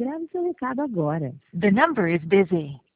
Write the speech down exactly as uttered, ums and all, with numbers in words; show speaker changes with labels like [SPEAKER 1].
[SPEAKER 1] Grave seu recado agora.
[SPEAKER 2] The number is busy.